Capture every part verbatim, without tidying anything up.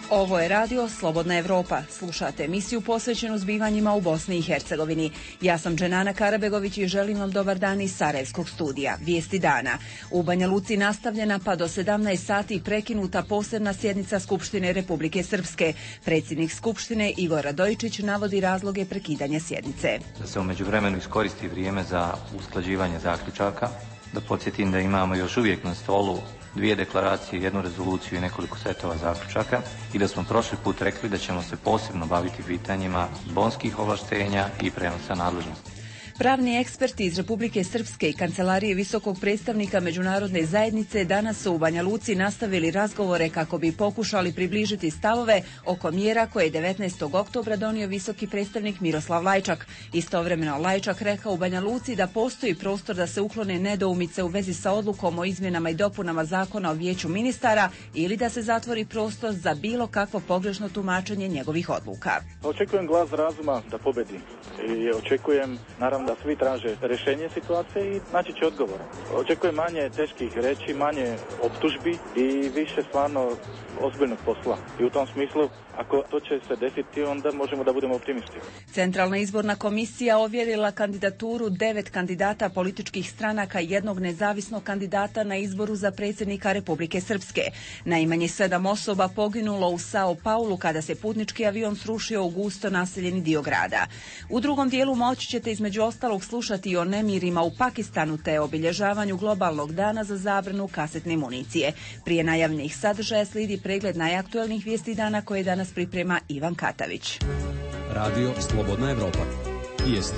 Ovo je radio Slobodna Evropa. Slušate emisiju posvećenu zbivanjima u Bosni i Hercegovini. Ja sam Dženana Karabegović i želim vam dobar dan iz Sarajevskog studija. Vijesti dana. U Banja Luci nastavljena pa do sedamnaest sati prekinuta posebna sjednica Skupštine Republike Srpske. Predsjednik Skupštine Igor Radojičić navodi razloge prekidanja sjednice. Da se u međuvremenu iskoristi vrijeme za usklađivanje zaključaka. Da podsjetim da imamo još uvijek na stolu dvije deklaracije, jednu rezoluciju i nekoliko setova zaključaka i da smo prošli put rekli da ćemo se posebno baviti pitanjima bonskih ovlaštenja i prenosa nadležnosti. Pravni eksperti iz Republike Srpske i Kancelarije visokog predstavnika međunarodne zajednice danas su u Banja Luci nastavili razgovore kako bi pokušali približiti stavove oko mjera koje je devetnaestog oktobra donio visoki predstavnik Miroslav Lajčak. Istovremeno Lajčak rekao u Banja Luci da postoji prostor da se uklone nedoumice u vezi sa odlukom o izmjenama i dopunama zakona o vijeću ministara ili da se zatvori prostor za bilo kakvo pogrešno tumačenje njegovih odluka. Očekujem glas razuma da pobedi i očekujem naravno da svi traže rješenje situacije i naći će odgovor. Očekujem manje teških reći, manje optužbi i više stvarno ozbiljnog posla. I u tom smislu, ako to će se desiti, onda možemo da budemo optimisti. Centralna izborna komisija ovjerila kandidaturu devet kandidata političkih stranaka i jednog nezavisnog kandidata na izboru za predsjednika Republike Srpske. Najmanje sedam osoba poginulo u Sao Paulu kada se putnički avion srušio u gusto naseljeni dio grada. U drugom dijelu moći ćete između ostalog slušati o nemirima u Pakistanu te obilježavanju globalnog dana za zabranu kasetne municije. Prije najavljenih sadržaja slijedi pregled najaktuelnih vijesti dana koje danas priprema Ivan Katavić. Radio Slobodna Evropa. Vijesti.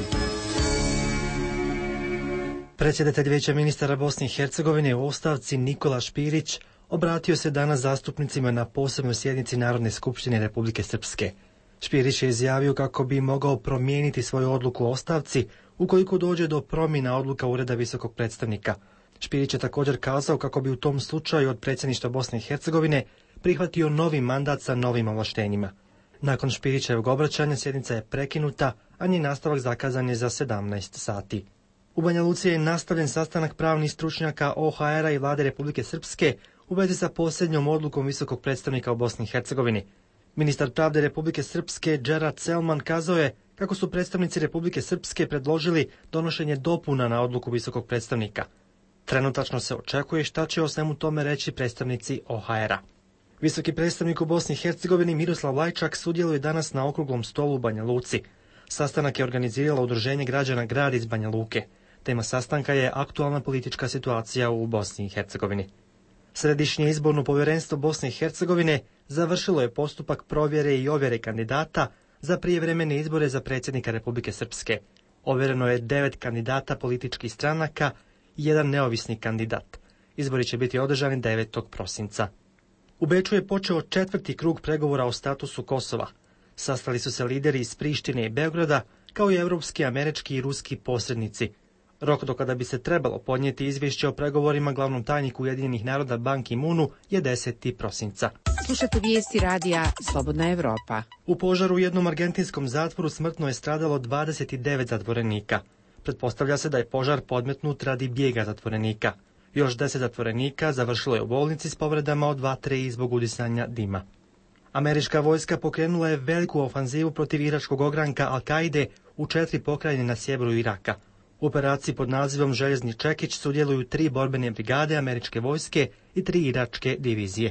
Predsjedatelj Vijeća ministara Bosne i Hercegovine u ostavci Nikola Špirić obratio se danas zastupnicima na posebnoj sjednici Narodne skupštine Republike Srpske. Špirić je izjavio kako bi mogao promijeniti svoju odluku o ostavci ukoliko dođe do promjena odluka Ureda visokog predstavnika. Špirić je također kazao kako bi u tom slučaju od predsjedništva Bosne i Hercegovine prihvatio novi mandat sa novim ovlaštenjima. Nakon Špirićevog obraćanja sjednica je prekinuta, a njen nastavak zakazan je za sedamnaest sati. U Banja Luci je nastavljen sastanak pravnih stručnjaka O H R-a i Vlade Republike Srpske u vezi sa posljednjom odlukom visokog predstavnika u Bosni i Hercegovini. Ministar pravde Republike Srpske Džerat Selman kazao je kako su predstavnici Republike Srpske predložili donošenje dopuna na odluku visokog predstavnika. Trenutačno se očekuje šta će o svemu tome reći predstavnici O H R-a. Visoki predstavnik u Bosni i Hercegovini Miroslav Lajčak sudjeluje danas na okruglom stolu u Banja Luci. Sastanak je organiziralo Udruženje građana Grad iz Banja Luke. Tema sastanka je aktualna politička situacija u Bosni i Hercegovini. Središnje izborno povjerenstvo Bosne i Hercegovine završilo je postupak provjere i ovjere kandidata za prijevremene izbore za predsjednika Republike Srpske. Ovjereno je devet kandidata političkih stranaka i jedan neovisni kandidat. Izbori će biti održani devetog prosinca. U Beču je počeo četvrti krug pregovora o statusu Kosova. Sastali su se lideri iz Prištine i Beograda, kao i evropski, američki i ruski posrednici. Rok do kada bi se trebalo podnijeti izvješće o pregovorima glavnom tajniku Ujedinjenih naroda Ban Ki-moonu je deseti prosinca. Slušate vijesti radija Slobodna Evropa. U požaru u jednom argentinskom zatvoru smrtno je stradalo dvadeset devet zatvorenika. Pretpostavlja se da je požar podmetnut radi bijega zatvorenika. Još deset zatvorenika završilo je u bolnici s povredama od vatre i zbog udisanja dima. Američka vojska pokrenula je veliku ofanzivu protiv iračkog ogranka Al-Kaide u četiri pokrajine na sjeveru Iraka. U operaciji pod nazivom Željezni čekić sudjeluju tri borbene brigade američke vojske i tri iračke divizije.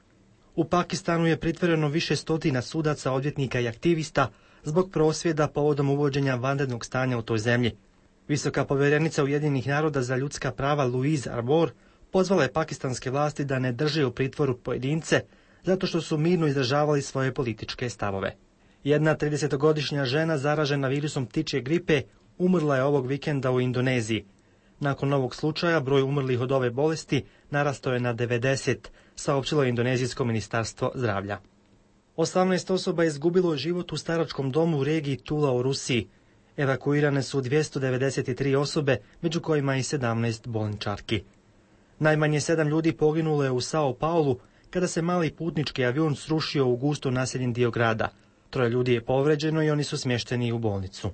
U Pakistanu je pritvoreno više stotina sudaca, odvjetnika i aktivista zbog prosvjeda povodom uvođenja vanrednog stanja u toj zemlji. Visoka povjerenica Ujedinjenih naroda za ljudska prava Louise Arbour pozvala je pakistanske vlasti da ne drže u pritvoru pojedince zato što su mirno izražavali svoje političke stavove. Jedna tridesetogodišnja žena zaražena virusom ptičje gripe umrla je ovog vikenda u Indoneziji. Nakon ovog slučaja broj umrlih od ove bolesti narastao je na devedeset, saopćilo je indonezijsko ministarstvo zdravlja. osamnaest osoba je izgubilo život u staračkom domu u regiji Tula u Rusiji. Evakuirane su dvjesto devedeset tri osobe, među kojima i sedamnaest bolničarki. Najmanje sedam ljudi poginulo je u Sao Paulu kada se mali putnički avion srušio u gusto naseljen dio grada. Troje ljudi je povređeno i oni su smješteni u bolnicu.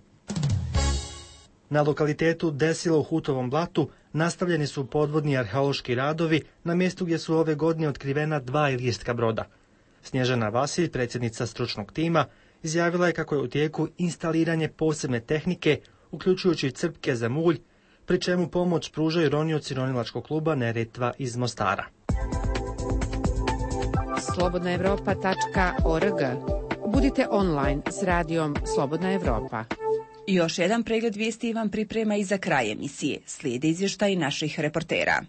Na lokalitetu Desilo u Hutovom blatu nastavljeni su podvodni arheološki radovi na mjestu gdje su ove godine otkrivena dva ilirska broda. Snježana Vasilj, predsjednica stručnog tima, izjavila je kako je u tijeku instaliranje posebne tehnike, uključujući crpke za mulj, pri čemu pomoć pružaju ronioci ronilačkog kluba Neretva iz Mostara. slobodna europa tačka org. Budite online s radijom Slobodna Evropa. Još jedan pregled vijesti vam priprema i za kraj emisije. Slijede izvještaj naših reportera.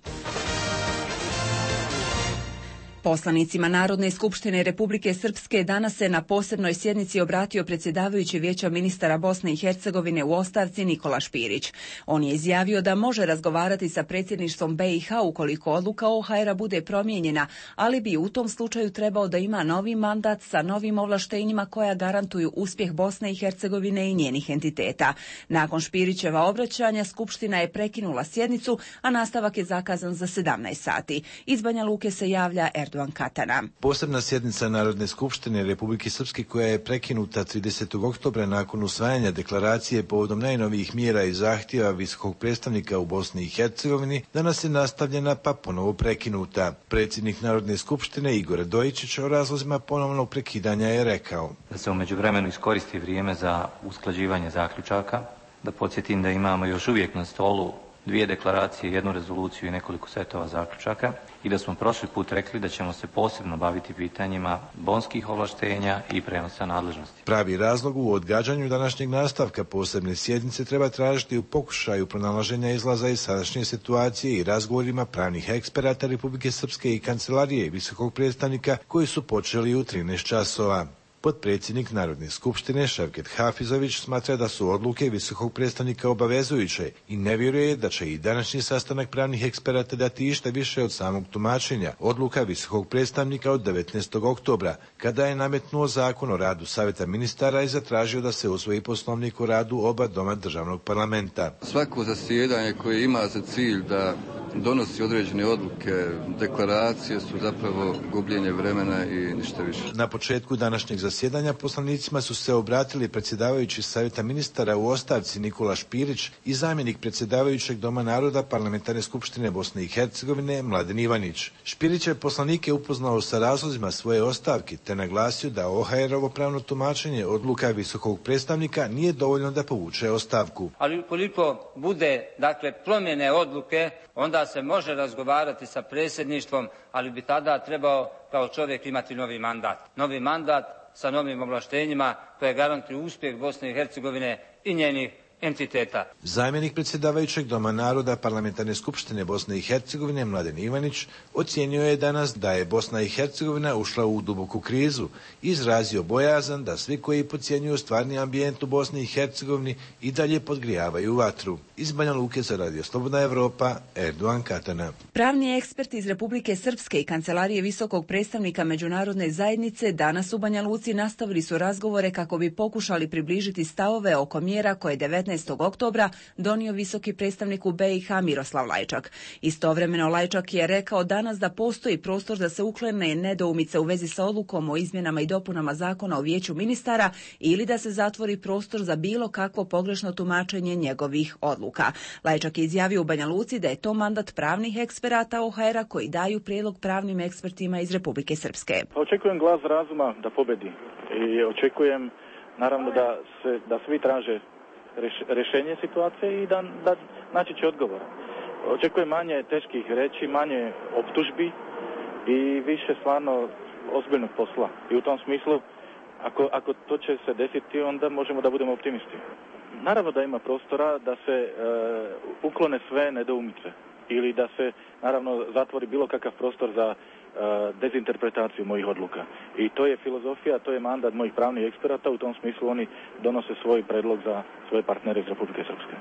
Poslanicima Narodne skupštine Republike Srpske danas se na posebnoj sjednici obratio predsjedavajući Vijeća ministara Bosne i Hercegovine u ostavci Nikola Špirić. On je izjavio da može razgovarati sa predsjedništvom B i H ukoliko odluka O H R-a bude promijenjena, ali bi u tom slučaju trebao da ima novi mandat sa novim ovlaštenjima koja garantuju uspjeh Bosne i Hercegovine i njenih entiteta. Nakon Špirićeva obraćanja Skupština je prekinula sjednicu, a nastavak je zakazan za sedamnaest sati. Iz Banja Luke se javlja Erdogan Katana. Posebna sjednica Narodne skupštine Republike Srpske koja je prekinuta tridesetog oktobra nakon usvajanja deklaracije povodom najnovijih mjera i zahtjeva visokog predstavnika u Bosni i Hercegovini danas je nastavljena pa ponovo prekinuta. Predsjednik Narodne skupštine Igor Radojičić o razlozima ponovnog prekidanja je rekao da se u međuvremenu iskoristi vrijeme za usklađivanje zaključaka, da podsjetim da imamo još uvijek na stolu dvije deklaracije, jednu rezoluciju i nekoliko setova zaključaka i da smo prošli put rekli da ćemo se posebno baviti pitanjima bonskih ovlaštenja i prenosa nadležnosti. Pravi razlog u odgađanju današnjeg nastavka posebne sjednice treba tražiti u pokušaju pronalaženja izlaza iz sadašnje situacije i razgovorima pravnih eksperata Republike Srpske i kancelarije visokog predstavnika koji su počeli u trinaest časova. Potpredsjednik Narodne skupštine Ševket Hafizović smatra da su odluke visokog predstavnika obavezujuće i ne vjeruje da će i današnji sastanak pravnih eksperata dati išta više od samog tumačenja odluka visokog predstavnika od devetnaestog oktobra, kada je nametnuo zakon o radu Savjeta ministara i zatražio da se usvoji poslovnik o radu oba doma državnog parlamenta. Svako zasjedanje koje ima za cilj da donosi određene odluke, deklaracije su zapravo gubljenje vremena i ništa više. Na početku današnjeg zasjedanja poslanicima su se obratili predsjedavajući Savjeta ministara u ostavci Nikola Špirić i zamjenik predsjedavajućeg Doma naroda Parlamentarne skupštine Bosne i Hercegovine Mladen Ivanić. Špirić je poslanike upoznao sa razlozima svoje ostavke te naglasio da O H R-ovo pravno tumačenje odluka visokog predstavnika nije dovoljno da povuče ostavku. Ali ukoliko bude dakle promjene odluke, onda se može razgovarati sa predsjedništvom, ali bi tada trebao kao čovjek imati novi mandat. Novi mandat sa novim ovlaštenjima koje garantuju uspjeh Bosne i Hercegovine i njenih entiteta. Zamjenik predsjedavajućeg Doma naroda Parlamentarne skupštine Bosne i Hercegovine Mladen Ivanić ocijenio je danas da je Bosna i Hercegovina ušla u duboku krizu i izrazio bojazan da svi koji podcjenjuju stvarni ambijent u Bosni i Hercegovini i dalje podgrijavaju vatru. Iz Banja Luke za Radio Slobodna Evropa, Erdogan Katana. Pravni eksperti iz Republike Srpske i Kancelarije visokog predstavnika međunarodne zajednice danas u Banja Luci nastavili su razgovore kako bi pokušali približiti stavove oko mjera koje devetnaestog oktobra donio visoki predstavnik u B i H Miroslav Lajčak. Istovremeno Lajčak je rekao danas da postoji prostor da se uklone nedoumice u vezi sa odlukom o izmjenama i dopunama zakona o vijeću ministara ili da se zatvori prostor za bilo kakvo pogrešno tumačenje njegovih odluka. Lajčak je izjavio u Banja Luci da je to mandat pravnih eksperata O H R-a koji daju prijedlog pravnim ekspertima iz Republike Srpske. Očekujem glas razuma da pobedi i očekujem naravno da, se, da svi traže reš, rješenje situacije i da, da naći će odgovor. Očekujem manje teških reći, manje optužbi i više stvarno ozbiljnog posla. I u tom smislu, ako, ako to će se desiti, onda možemo da budemo optimisti. Naravno da ima prostora da se e, uklone sve nedoumice ili da se naravno zatvori bilo kakav prostor za e, dezinterpretaciju mojih odluka. I to je filozofija, to je mandat mojih pravnih eksperata, u tom smislu oni donose svoj predlog za svoje partnere iz Republike Srpske.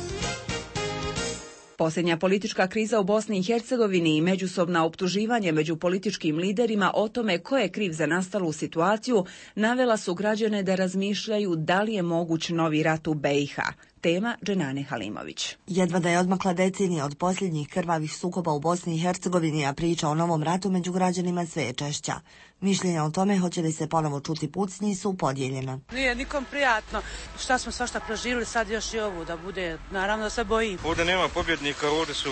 Posljednja politička kriza u Bosni i Hercegovini i međusobna optuživanje među političkim liderima o tome ko je kriv za nastalu situaciju navela su građane da razmišljaju da li je moguć novi rat u B i H. Tema Dženane Halimović. Jedva da je odmakla decenija od posljednjih krvavih sukoba u Bosni i Hercegovini, a priča o novom ratu među građanima sve je češća. Mišljenja o tome hoće li se ponovo čuti pucnji su podijeljena. Nije nikom prijatno. Šta smo svašta proživjeli, sad još i ovu da bude, naravno da se bojim. Ovdje nema pobjednika, ovdje su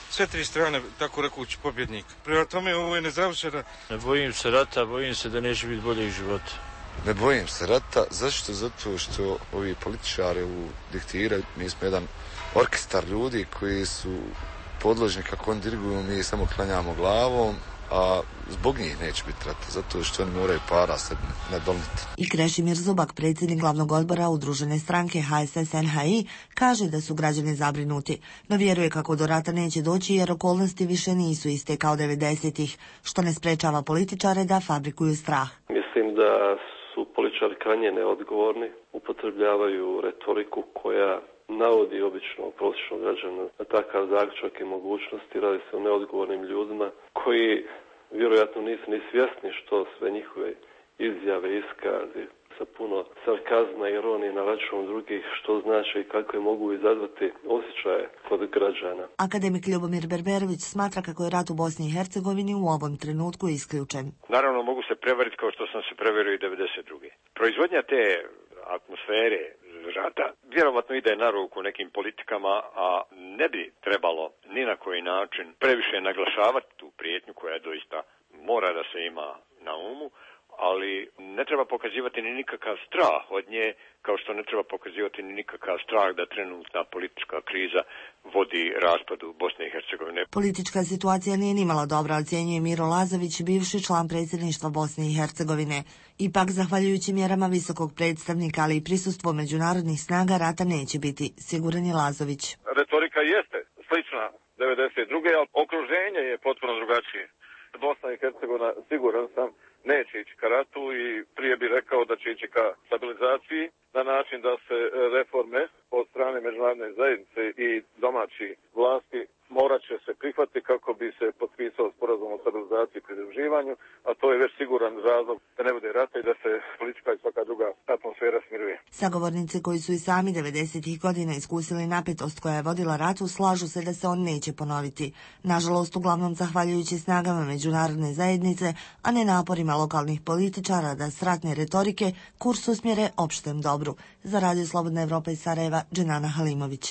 sve tri strane, tako rekući, pobjednik. Prema tome, ovo je nezavršena. Ne bojim se rata, bojim se da neće biti boljeg života. Ne bojim se rata, zašto? Zato što ovi političari u diktiraju, mi smo jedan orkestar ljudi koji su podložni kako oni diriguju, mi samo klanjamo glavom, a zbog njih neće biti rata, zato što oni moraju para se nadomiti. I Krešimir Zubak, predsjednik glavnog odbora udružene stranke H S S N H I, kaže da su građani zabrinuti, no vjeruje kako do rata neće doći jer okolnosti više nisu iste kao devedesetih, što ne sprečava političare da fabrikuju strah. Mislim da su političari krajnje neodgovorni, upotrebljavaju retoriku koja navodi obično prosječnog građana na takav zaključak i mogućnosti. Radi se o neodgovornim ljudima koji vjerojatno nisu ni svjesni što sve njihove izjave, iskazi sa puno sarkazma i ironije na račun drugih, što znači i kakve mogu izazvati osjećaje kod građana. Akademik Ljubomir Berberović smatra kako je rat u Bosni i Hercegovini u ovom trenutku isključen. Naravno mogu se prevariti kao što sam se prevario i devedeset druge. Proizvodnja te atmosfere rata vjerovatno ide na ruku nekim politikama, a ne bi trebalo ni na koji način previše naglašavati tu prijetnju koja doista mora da se ima na umu, ali ne treba pokazivati ni nikakav strah od nje, kao što ne treba pokazivati ni nikakav strah da trenutna politička kriza vodi raspadu Bosne i Hercegovine. Politička situacija nije nimalo dobra, ocjenjuje Miro Lazović, bivši član predsjedništva Bosne i Hercegovine. Ipak, zahvaljujući mjerama visokog predstavnika, ali i prisustvu međunarodnih snaga, rata neće biti, siguran je Lazović. Retorika jeste slična devedeset druge, ali okruženje je potpuno drugačije. Bosna i Hercegovina, siguran sam, neće ići ka ratu i prije bi rekao da će ići ka stabilizaciji na način da se reforme od strane međunarodne zajednice i domaći vlasti morat će se prihvatiti kako bi se potpisao sporazum o stabilizaciji i pridruživanju, a to je već siguran razlog da ne bude rata i da se politička i svaka druga atmosfera smiruje. Sagovornici koji su i sami devedesetih godina iskusili napetost koja je vodila ratu slažu se da se on neće ponoviti. Nažalost, uglavnom zahvaljujući snagama međunarodne zajednice, a ne naporima lokalnih političara da s ratne retorike kurs usmjere opštem dobru. Za Radio Slobodna Evropa iz Sarajeva, Dženana Halimović.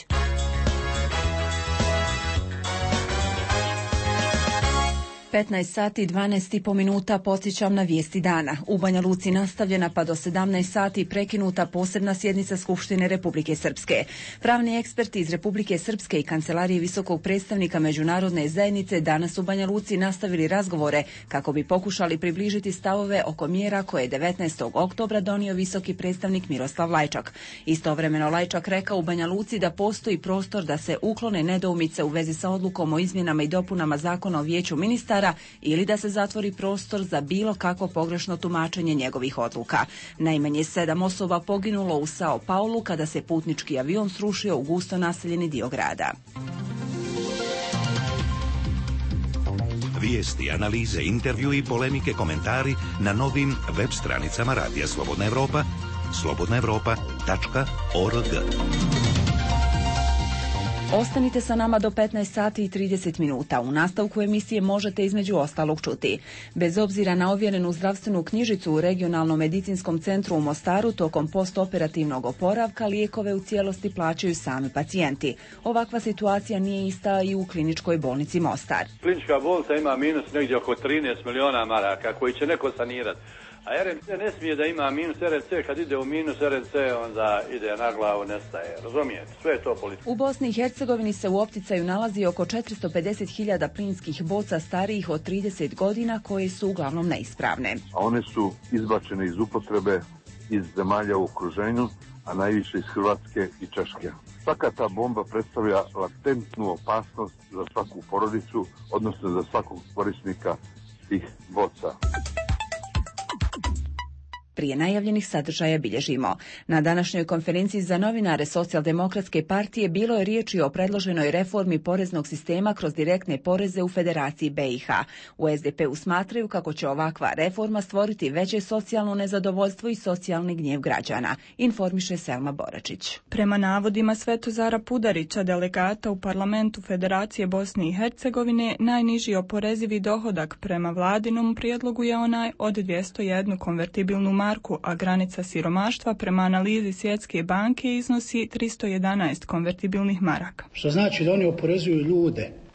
petnaest sati i dvanaest i po minuta podsjećam na vijesti dana. U Banja Luci nastavljena pa do sedamnaest sati prekinuta posebna sjednica Skupštine Republike Srpske. Pravni eksperti iz Republike Srpske i Kancelarije visokog predstavnika međunarodne zajednice danas u Banja Luci nastavili razgovore kako bi pokušali približiti stavove oko mjera koje je devetnaestog oktobra donio visoki predstavnik Miroslav Lajčak. Istovremeno Lajčak rekao u Banja Luci da postoji prostor da se uklone nedoumice u vezi sa odlukom o izmjenama i dopunama Zakona o vijeću ministara ili da se zatvori prostor za bilo kakvo pogrešno tumačenje njegovih odluka. Najmanje sedam osoba poginulo u Sao Paulu kada se putnički avion srušio u gusto naseljeni dio grada. Vijesti, analize, intervju i polemike, komentari na novim web stranicama Radija Slobodna Evropa, slobodna evropa tačka org. Ostanite sa nama do petnaest sati i trideset minuta. U nastavku emisije možete između ostalog čuti. Bez obzira na ovjerenu zdravstvenu knjižicu u regionalnom medicinskom centru u Mostaru tokom postoperativnog oporavka lijekove u cijelosti plaćaju sami pacijenti. Ovakva situacija nije ista i u kliničkoj bolnici Mostar. Klinička bolnica ima minus negdje oko trinaest miliona maraka koji će neko sanirati. A R M C ne smije da ima minus. R M C kad ide u minus, R M C onda ide na glavu, nestaje. Razumijete? Sve je to politika. U Bosni i Hercegovini se u opticaju nalazi oko četiristo pedeset hiljada plinskih boca starijih od trideset godina koje su uglavnom neispravne. A one su izbačene iz upotrebe iz zemalja u okruženju, a najviše iz Hrvatske i Češke. Svaka ta bomba predstavlja latentnu opasnost za svaku porodicu, odnosno za svakog korisnika tih boca. Prije najavljenih sadržaja bilježimo. Na današnjoj konferenciji za novinare Socijaldemokratske partije bilo je riječi o predloženoj reformi poreznog sistema kroz direktne poreze u Federaciji B i H. U S D P-u smatraju kako će ovakva reforma stvoriti veće socijalno nezadovoljstvo i socijalni gnjev građana, informiše Selma Boračić. Prema navodima Svetozara Pudarića, delegata u parlamentu Federacije Bosne i Hercegovine, najniži oporezivi dohodak prema vladinom prijedlogu je onaj od dvjesto jednu konvertibilnu marku, a granica siromaštva prema analizi Svjetske banke iznosi tristo jedanaest konvertibilnih maraka. Što znači da oni oporezuju ljude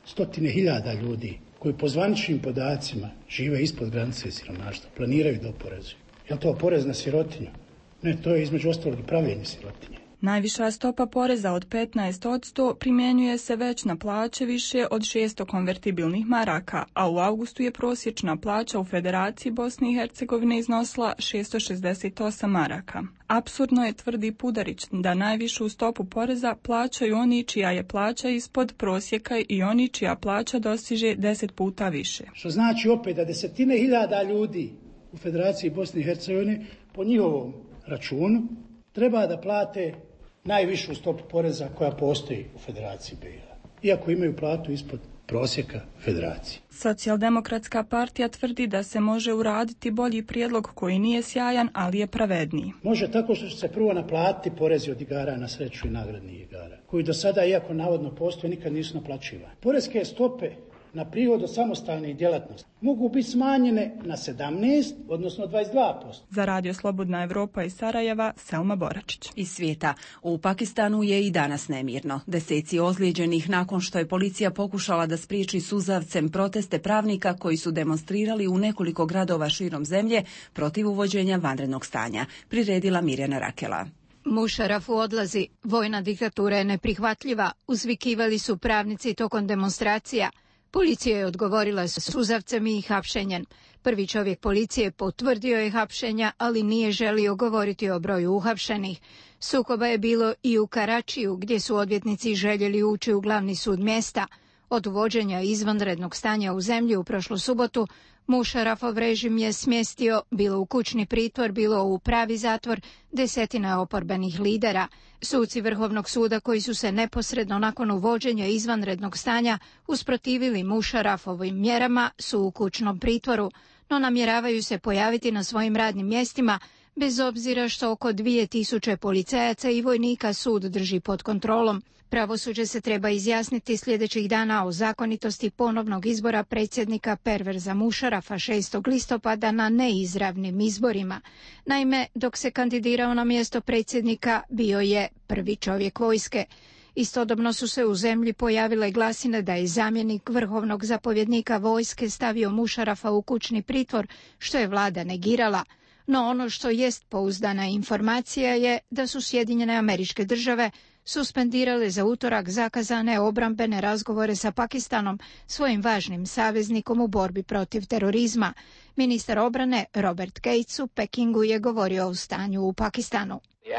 stotine hiljada ljudi koji po zvaničnim podacima žive ispod granice siromaštva, planiraju da oporezuju. Je li to porez na sirotinju? Ne, to je između ostalog i pravljenje sirotinje. Najviša stopa poreza od petnaest posto primjenjuje se već na plaće više od šesto konvertibilnih maraka, a u avgustu je prosječna plaća u Federaciji Bosne i Hercegovine iznosila šesto šezdeset osam maraka. Apsurdno je, tvrdi Pudarić, da najvišu stopu poreza plaćaju oni čija je plaća ispod prosjeka i oni čija plaća dostiže deset puta više. Što znači opet da desetine hiljada ljudi u Federaciji Bosne i Hercegovine po njihovom računu treba da plate najvišu stopu poreza koja postoji u Federaciji B i H, iako imaju platu ispod prosjeka Federacije. Socijaldemokratska partija tvrdi da se može uraditi bolji prijedlog koji nije sjajan, ali je pravedniji. Može tako što će se prvo naplatiti porezi od igara na sreću i nagradnih igara, koji do sada, iako navodno postoje, nikad nisu naplaćivani. Poreske stope na prihod od samostalnih djelatnosti mogu biti smanjene na sedamnaest, odnosno dvadeset dva posto. Za Radio Slobodna Evropa iz Sarajeva, Selma Boračić. Iz svijeta. U Pakistanu je i danas nemirno. Deseci ozlijeđenih nakon što je policija pokušala da spriječi suzavcem proteste pravnika koji su demonstrirali u nekoliko gradova širom zemlje protiv uvođenja vanrednog stanja. Priredila Mirjana Rakela. Mušarafu odlazi. Vojna diktatura je neprihvatljiva. Uzvikivali su pravnici tokom demonstracija. Policija je odgovorila sa suzavcem i hapšenjem. Prvi čovjek policije potvrdio je hapšenja, ali nije želio govoriti o broju uhapšenih. Sukoba je bilo i u Karačiju, gdje su odvjetnici željeli ući u glavni sud mjesta. Od uvođenja izvanrednog stanja u zemlji u prošlu subotu, Mušarafov režim je smjestio, bilo u kućni pritvor, bilo u pravi zatvor, desetina oporbenih lidera. Suci Vrhovnog suda koji su se neposredno nakon uvođenja izvanrednog stanja usprotivili Mušarafovim mjerama su u kućnom pritvoru, no namjeravaju se pojaviti na svojim radnim mjestima, bez obzira što oko dvije tisuće policajaca i vojnika sud drži pod kontrolom. Pravosuđe se treba izjasniti sljedećih dana o zakonitosti ponovnog izbora predsjednika Perverza Mušarafa šestog listopada na neizravnim izborima. Naime, dok se kandidirao na mjesto predsjednika, bio je prvi čovjek vojske. Istodobno su se u zemlji pojavile glasine da je zamjenik vrhovnog zapovjednika vojske stavio Mušarafa u kućni pritvor, što je vlada negirala. No ono što jest pouzdana informacija je da su Sjedinjene Američke Države suspendirale za utorak zakazane obrambene razgovore sa Pakistanom, svojim važnim saveznikom u borbi protiv terorizma. Ministar obrane Robert Gates u Pekingu je govorio o stanju u Pakistanu.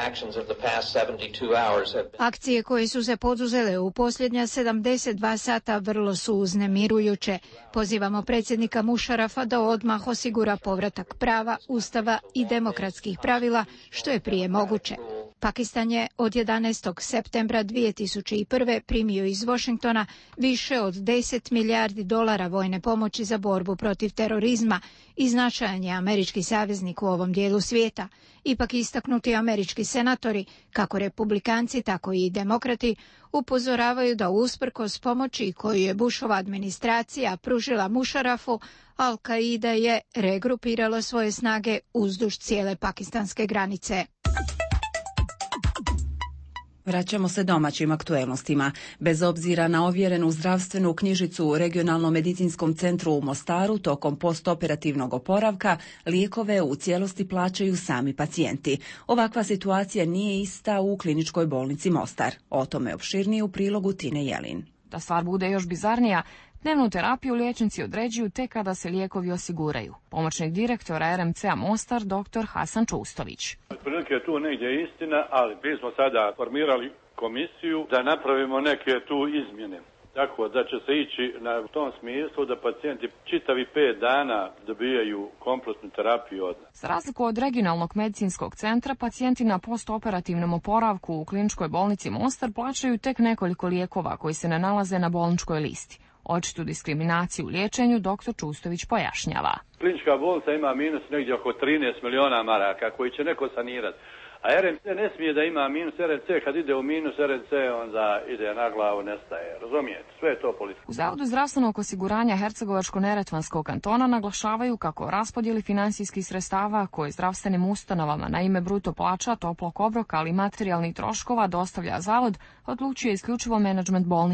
Akcije koje su se poduzele u posljednja sedamdeset dva sata vrlo su uznemirujuće. Pozivamo predsjednika Mušarafa da odmah osigura povratak prava, ustava i demokratskih pravila što je prije moguće. Pakistan je od jedanaestog septembra dvije tisuće prve. primio iz Washingtona više od deset milijardi dolara vojne pomoći za borbu protiv terorizma i značajan je američki saveznik u ovom dijelu svijeta. Ipak istaknuti američki senatori, kako republikanci, tako i demokrati, upozoravaju da usprkos pomoći koju je Bushova administracija pružila Mušarafu, Al-Qaida je regrupirala svoje snage uzduž cijele pakistanske granice. Vraćamo se domaćim aktuelnostima. Bez obzira na ovjerenu zdravstvenu knjižicu u Regionalnom medicinskom centru u Mostaru tokom postoperativnog oporavka, lijekove u cijelosti plaćaju sami pacijenti. Ovakva situacija nije ista u kliničkoj bolnici Mostar. O tome opširnije u prilogu Tine Jelin. Da stvar bude još bizarnija, dnevnu terapiju liječnici određuju tek kada se lijekovi osiguraju. Pomoćnik direktora R M C-a Mostar, doktor Hasan Čustović. Otprilike je tu negdje istina, ali mi smo sada formirali komisiju da napravimo neke tu izmjene. Tako da će se ići na tom smislu da pacijenti čitavi pet dana dobijaju kompletnu terapiju od nas. Za razliku od regionalnog medicinskog centra, pacijenti na postoperativnom oporavku u kliničkoj bolnici Mostar plaćaju tek nekoliko lijekova koji se ne nalaze na bolničkoj listi. Očitu diskriminaciju u liječenju doktor Čustović pojašnjava. Klinička bolnica ima minus negdje oko trinaest miliona maraka koji će neko sanirati. A R M C ne smije da ima minus. R M C kad ide u minus, R M C onda ide na glavu, nestaje. Razumijete? Sve je to politika. U Zavodu zdravstvenog osiguranja Hercegovačko-neretvanskog kantona naglašavaju kako raspodjeli financijskih sredstava koje zdravstvenim ustanovama na ime bruto plaća, toplog obroka ali i materijalnih troškova dostavlja Zavod odlučuje isključivo menadžment bolnice.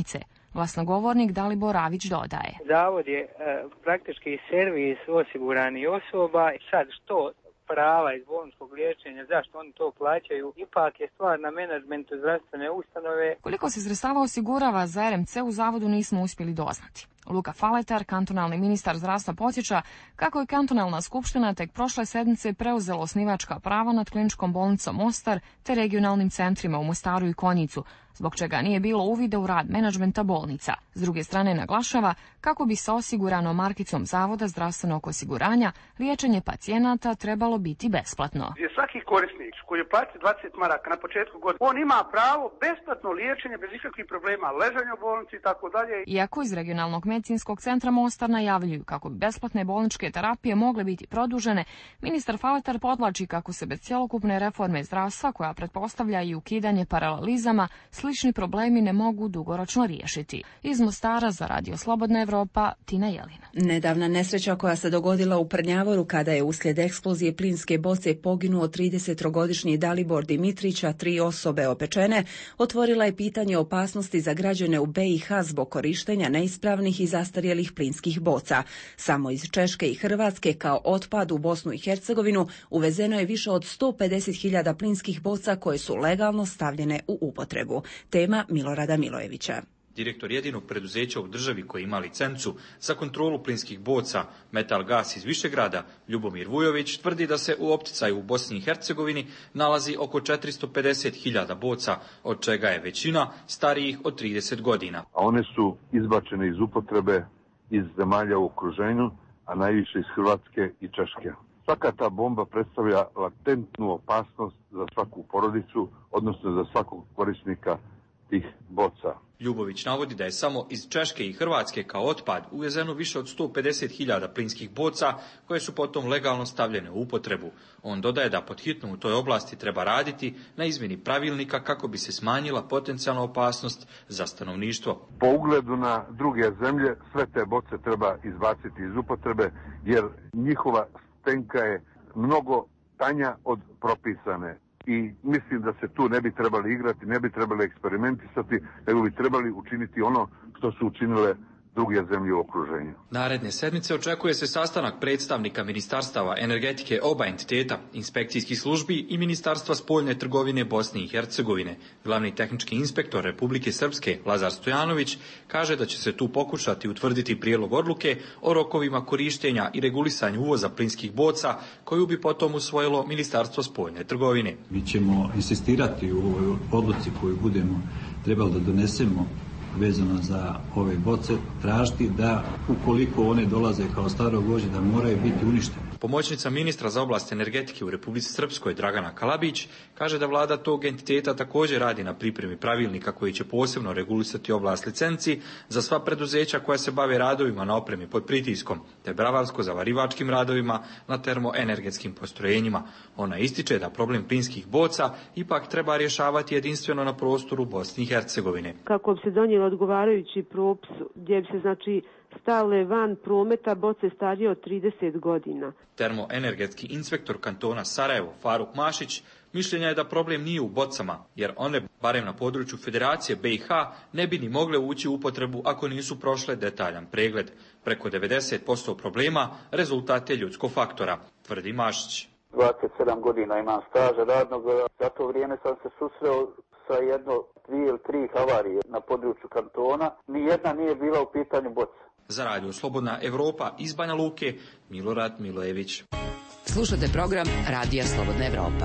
Glasnogovornik Dalibor Ravić dodaje. Zavod je e, praktički servis osiguranih osoba. Sad što prava iz bolničkog liječenja, zašto oni to plaćaju, ipak je stvar na menadžmentu zdravstvene ustanove. Koliko se sredstava osigurava za er em ce u zavodu nismo uspjeli doznati. Luka Faletar, kantonalni ministar zdravstva, podsjeća kako je kantonalna skupština tek prošle sedmice preuzela osnivačka prava nad kliničkom bolnicom Mostar te regionalnim centrima u Mostaru i Konjicu, zbog čega nije bilo uvida u rad menadžmenta bolnica. S druge strane naglašava kako bi sa osiguranom markicom Zavoda zdravstvenog osiguranja liječenje pacijenata trebalo biti besplatno. Gdje svaki korisnik koji je platio dvadeset maraka na početku godine, on ima pravo besplatno liječenje bez ikakvih problema, ležanje u bolnici i tako dalje. Iako iz regionalnog medicinskog centra Mostar najavljuju kako bi besplatne bolničke terapije mogle biti produžene, ministar Faletar podvlači kako se bez cjelokupne reforme zdravstva, koja pretpostavlja i ukidanje paralelizama, slični problemi ne mogu dugoročno riješiti. Iz Mostara za Radio Slobodna Evropa, Tina Jelina. Nedavna nesreća koja se dogodila u Prnjavoru kada je uslijed eksplozije plinske boce poginuo tridesettrogodišnji Dalibor Dimitrić, a tri osobe opečene, otvorila je pitanje opasnosti za građane u be i ha zbog korištenja neispravnih i zastarjelih plinskih boca. Samo iz Češke i Hrvatske kao otpad u Bosnu i Hercegovinu uvezeno je više od sto pedeset hiljada plinskih boca koje su legalno stavljene u upotrebu. Tema Milorada Milojevića. Direktor jedinog preduzeća u državi koji ima licencu za kontrolu plinskih boca Metal Gas iz Višegrada, Ljubomir Vujović, tvrdi da se u opticaju u Bosni i Hercegovini nalazi oko četiristo pedeset hiljada boca, od čega je većina starijih od trideset godina. A one su izbačene iz upotrebe iz zemalja u okruženju, a najviše iz Hrvatske i Češke. Svaka ta bomba predstavlja latentnu opasnost za svaku porodicu, odnosno za svakog korisnika tih boca. Ljubović navodi da je samo iz Češke i Hrvatske kao otpad uvezeno više od sto pedeset hiljada plinskih boca koje su potom legalno stavljene u upotrebu. On dodaje da pod hitno u toj oblasti treba raditi na izmjeni pravilnika kako bi se smanjila potencijalna opasnost za stanovništvo. Po ugledu na druge zemlje sve te boce treba izbaciti iz upotrebe jer njihova stenka je mnogo tanja od propisane. I mislim da se tu ne bi trebali igrati, ne bi trebali eksperimentisati, nego bi trebali učiniti ono što su učinile druge zemlje u okruženju. Naredne sedmice očekuje se sastanak predstavnika Ministarstava energetike oba entiteta, inspekcijskih službi i Ministarstva spoljne trgovine Bosne i Hercegovine. Glavni tehnički inspektor Republike Srpske, Lazar Stojanović, kaže da će se tu pokušati utvrditi prijedlog odluke o rokovima korištenja i regulisanju uvoza plinskih boca, koju bi potom usvojilo Ministarstvo spoljne trgovine. Mi ćemo insistirati u ovoj odluci koju budemo trebali da donesemo vezano za ove boce, tražiti da ukoliko one dolaze kao staro gvožđe da moraju biti uništene. Pomoćnica ministra za oblast energetike u Republici Srpskoj Dragana Kalabić kaže da vlada tog entiteta također radi na pripremi pravilnika koji će posebno regulisati oblast licenci za sva preduzeća koja se bave radovima na opremi pod pritiskom, te bravarsko-zavarivačkim radovima na termoenergetskim postrojenjima. Ona ističe da problem plinskih boca ipak treba rješavati jedinstveno na prostoru Bosne i Hercegovine. Kako bi se donijelo odgovarajući propis gdje bi se znači stavile van prometa boce starije od trideset godina. Termoenergetski inspektor kantona Sarajevo Faruk Mašić mišljenja je da problem nije u bocama, jer one, barem na području Federacije be i ha, ne bi ni mogle ući u upotrebu ako nisu prošle detaljan pregled. Preko devedeset posto problema rezultat je ljudskog faktora, tvrdi Mašić. dvadeset sedam godina imam staža radnog, za to vrijeme sam se susreo sa jedno, dvije ili tri havarije na području kantona, nijedna nije bila u pitanju boca. Za Radio Slobodna Evropa iz Banja Luke, Milorad Milojević. Slušate program Radija Slobodna Evropa.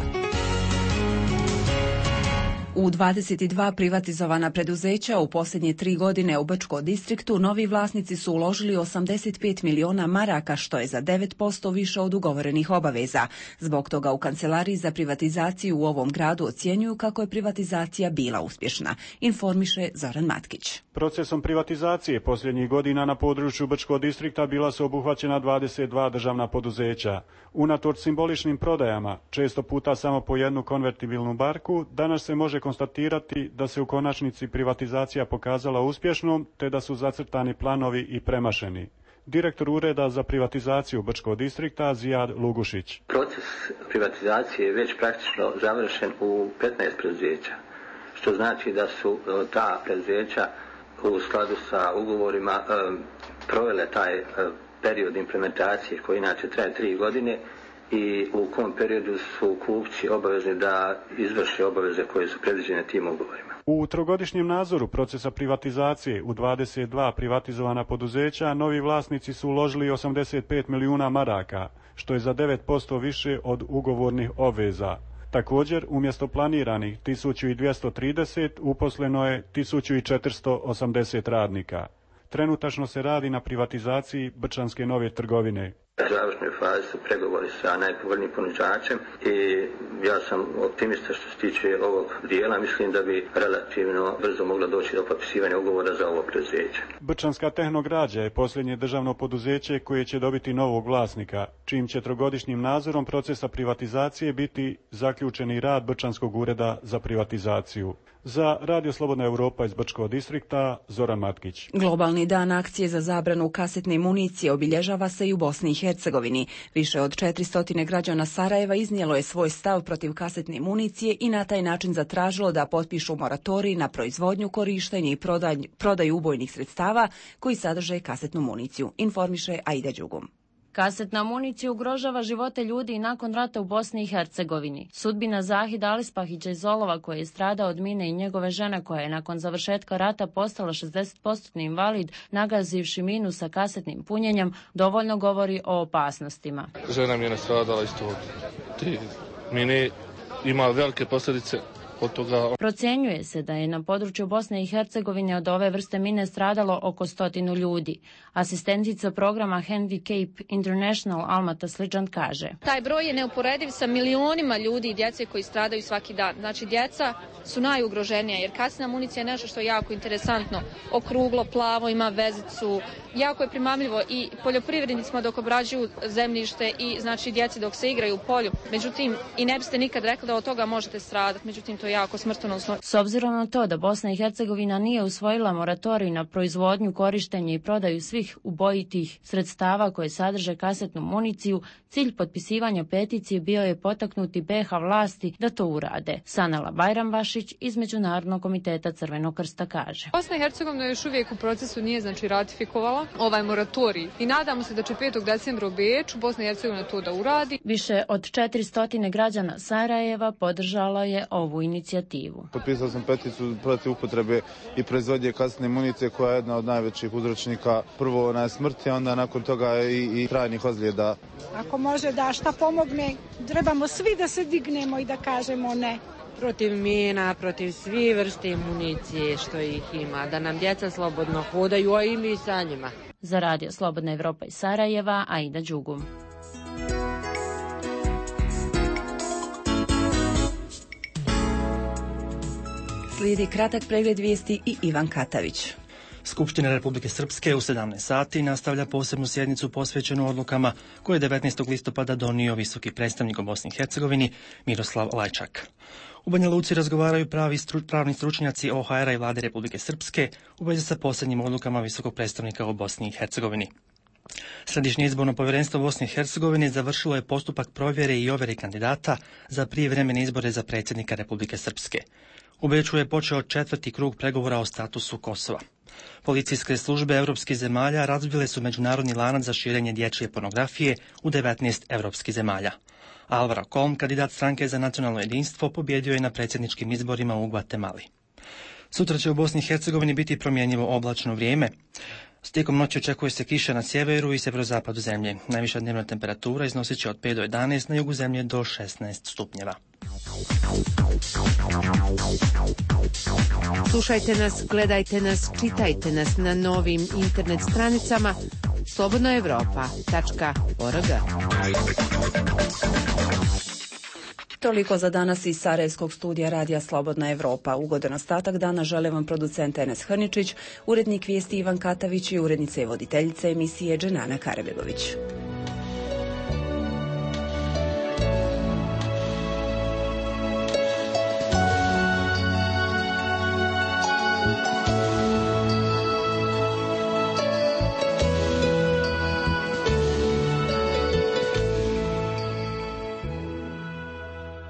U dvadeset dva privatizovana preduzeća u posljednje tri godine u Brčko distriktu novi vlasnici su uložili osamdeset pet miliona maraka, što je za devet posto više od ugovorenih obaveza. Zbog toga u Kancelariji za privatizaciju u ovom gradu ocjenjuju kako je privatizacija bila uspješna, informiše Zoran Matkić. Procesom privatizacije posljednjih godina na području Brčkog distrikta bila su obuhvaćena dvadeset dva državna poduzeća. Unatoč simboličnim prodajama, često puta samo po jednu konvertibilnu barku, danas se može konstatirati da se u konačnici privatizacija pokazala uspješnom, te da su zacrtani planovi i premašeni. Direktor Ureda za privatizaciju Brčkog distrikta Zijad Lugušić. Proces privatizacije je već praktično završen u petnaest preduzeća, što znači da su ta preduzeća u skladu sa ugovorima provele taj period implementacije koji inače traje tri godine i u kom periodu su kupci obavezni da izvrše obaveze koje su predviđene tim ugovorima. U trogodišnjem nadzoru procesa privatizacije u dvadeset dva privatizovana poduzeća novi vlasnici su uložili osamdeset pet milijuna maraka, što je za devet posto više od ugovornih obveza. Također, umjesto planiranih tisuću dvjesto trideset uposleno je tisuću četiristo osamdeset radnika. Trenutačno se radi na privatizaciji Brčanske nove trgovine. U završnoj fazi su pregovori sa najpovoljnijim ponuđačem i ja sam optimista što se tiče ovog dijela. Mislim da bi relativno brzo moglo doći do potpisivanja ugovora za ovo preduzeće. Brčanska tehnograđa je posljednje državno poduzeće koje će dobiti novog vlasnika, čijim će trogodišnjim nadzorom procesa privatizacije biti zaključeni rad Brčanskog ureda za privatizaciju. Za Radio Slobodna Europa iz Brčkog distrikta, Zoran Matkić. Globalni dan akcije za zabranu kasetne municije obilježava se i u Bosni i Hercegovini. Više od četiristo građana Sarajeva iznijelo je svoj stav protiv kasetne municije i na taj način zatražilo da potpišu moratorij na proizvodnju, korištenje i prodaj, prodaju ubojnih sredstava koji sadrže kasetnu municiju, informiše Aida Đugum. Kasetna municija ugrožava živote ljudi i nakon rata u Bosni i Hercegovini. Sudbina Zahida Alispahića iz Olova, koji je stradao od mine, i njegove žene koja je nakon završetka rata postala šezdeset posto invalid nagazivši minu sa kasetnim punjenjem, dovoljno govori o opasnostima. Žena mi je nastradala isto od te mine, ima velike posljedice. Procjenjuje se da je na području Bosne i Hercegovine od ove vrste mine stradalo oko stotinu ljudi. Asistentica programa Handicap International Almata Sliđan kaže: Taj broj je neuporediv sa milionima ljudi i djece koji stradaju svaki dan. Znači, djeca su najugroženija jer kasetna municija je nešto što je jako interesantno. Okruglo, plavo, ima vezicu, jako je primamljivo i poljoprivrednicima dok obrađuju zemljište i znači djeci dok se igraju u polju. Međutim, i ne biste nikad rekli da od toga možete stradati. Međutim, to je jako smrtonosno. S obzirom na to da Bosna i Hercegovina nije usvojila moratorij na proizvodnju, korištenje i prodaju svih ubojitih sredstava koje sadrže kasetnu municiju, cilj potpisivanja peticije bio je potaknuti B iH vlasti da to urade. Sanela Bajrambašić iz Međunarodnog komiteta Crvenog krsta kaže: Bosna i Hercegovina još uvijek u procesu nije znači ratifikovala ovaj moratorij i nadamo se da će petog decembra u Beču Bosna i Hercegovina to da uradi. Više od četiristo građana Sarajeva podržalo je ovu inicijativu. Potpisao sam peticiju protiv upotrebe i proizvodnje kasetne municije koja je jedna od najvećih uzročnika prvo na smrti, a onda nakon toga i, i trajnih ozljeda. Ako može da šta pomogne, trebamo svi da se dignemo i da kažemo ne. Protiv mina, protiv svi vrste municije što ih ima, da nam djeca slobodno hodaju, a i mi sa njima. Za Radio Slobodna Evropa iz Sarajeva, Aida Đugum. Slijedi kratak pregled vijesti i Ivan Katavić. Skupština Republike Srpske u sedamnaest sati nastavlja posebnu sjednicu posvećenu odlukama koje je devetnaestog listopada donio visoki predstavnik u Bosni i Hercegovini Miroslav Lajčak. U Banja Luci razgovaraju pravi stru, pravni stručnjaci O H R-a i Vlade Republike Srpske u vezi sa posljednjim odlukama visokog predstavnika u Bosni i Hercegovini. Središnje izborno povjerenstvo Bosne i Hercegovine završilo je postupak provjere i ovjere kandidata za prijevremene izbore za predsjednika Republike Srpske. U Beču je počeo četvrti krug pregovora o statusu Kosova. Policijske službe europskih zemalja razbile su međunarodni lanac za širenje dječje pornografije u devetnaest europskih zemalja. Alvaro Kolm, kandidat stranke za nacionalno jedinstvo, pobjedio je na predsjedničkim izborima u Gvatemali. Sutra će u Bosni i Hercegovini biti promjenjivo oblačno vrijeme. Tijekom noći očekuje se kiša na sjeveru i sjeverozapadu zemlje. Najviša dnevna temperatura iznosit će od pet do jedanaest, na jugu zemlje do šesnaest stupnjeva. Slušajte nas, gledajte nas, čitajte nas na novim internet stranicama slobodna evropa tačka org. Toliko za danas iz Sarajevskog studija Radija Slobodna Evropa. Ugodan ostatak dana žele vam producent Enes Hrničić, urednik vijesti Ivan Katavić i urednica i voditeljica emisije Dženana Karabegović.